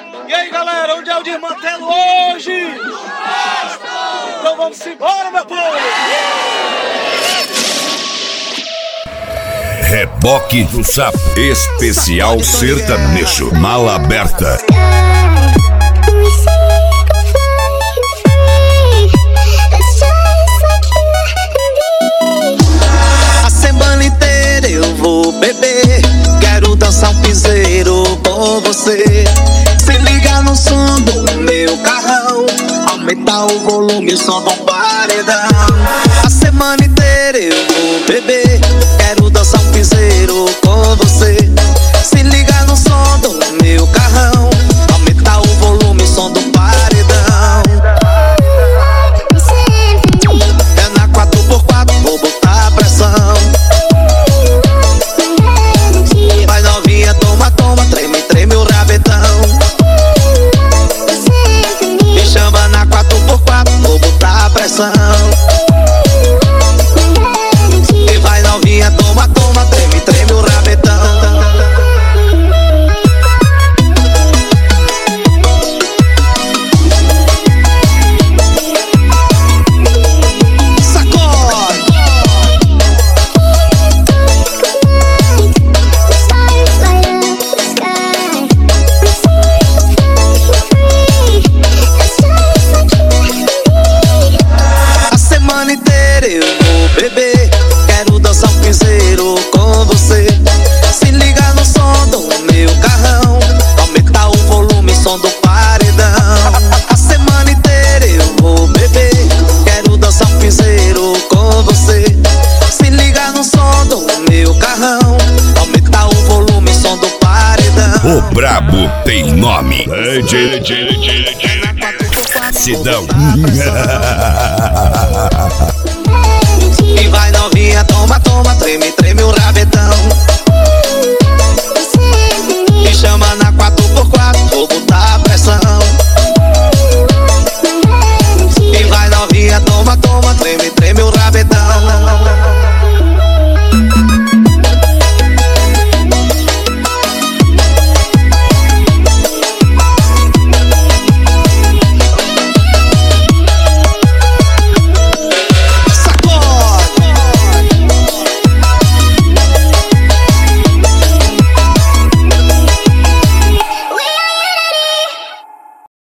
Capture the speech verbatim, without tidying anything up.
E aí, galera, onde é o desmantelo hoje? Então vamos embora, meu povo! Reboque do Sapo, especial sertanejo, mala aberta. A semana inteira eu vou beber, quero dançar um piseiro com você. Se liga no som do meu carrão, aumentar o volume, o som do paredão. A semana inteira eu vou beber, quero dançar um piseiro com você. Se liga no som do meu carrão, aumentar o volume, o som do paredão. É na quatro por quatro, vou botar pressão. Vai novinha, toma, toma, treme, treme o rabetão. Me chama na quatro por quatro, vou botar pressão. E vai novinha, toma, toma, treme, treme o rabetão. Eu vou beber, quero dançar um piseiro com você. Se liga no som do meu carrão, aumentar o volume, som do paredão. A semana inteira eu vou beber, quero dançar um piseiro com você. Se liga no som do meu carrão, aumentar o volume, som do paredão. O brabo tem nome. Sidão. E vai novinha, toma, toma, treme, treme o